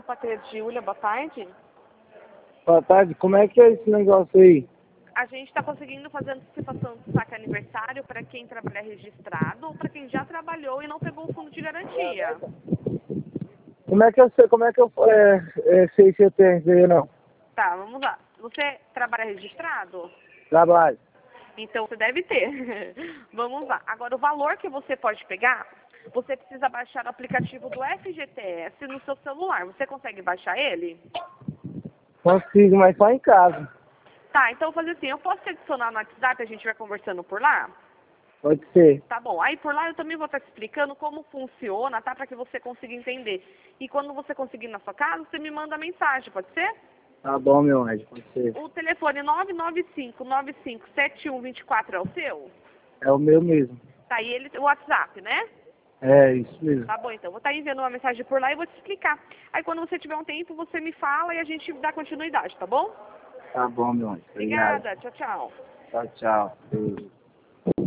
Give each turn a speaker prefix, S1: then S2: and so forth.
S1: Patrulha de Giulia, boa tarde.
S2: Boa tarde, como é que é esse negócio aí?
S1: A gente está conseguindo fazer antecipação do saque aniversário para quem trabalha registrado ou para quem já trabalhou e não pegou o fundo de garantia.
S2: Como é que eu sei, sei se eu tenho isso aí ou não?
S1: Tá, vamos lá. Você trabalha registrado?
S2: Trabalho.
S1: Então você deve ter. Vamos lá. Agora, o valor que você pode pegar, você precisa baixar o aplicativo do FGTS no seu celular. Você consegue baixar ele?
S2: Consigo, mas só em casa.
S1: Tá, então eu vou fazer assim, eu posso te adicionar no WhatsApp, a gente vai conversando por lá?
S2: Pode ser.
S1: Tá bom. Aí por lá eu também vou estar te explicando como funciona, tá? Para que você consiga entender. E quando você conseguir ir na sua casa, você me manda mensagem, pode ser?
S2: Tá bom, meu anjo, pode ser.
S1: O telefone 995-957124 é o seu?
S2: É o meu mesmo.
S1: Tá, e ele, o WhatsApp, né?
S2: É, isso mesmo.
S1: Tá bom, então. Vou estar enviando uma mensagem por lá e vou te explicar. Aí quando você tiver um tempo, você me fala e a gente dá continuidade, tá bom?
S2: Tá bom, meu anjo. Obrigado.
S1: Obrigada. Tchau, tchau.
S2: Tchau, tchau. Beijo.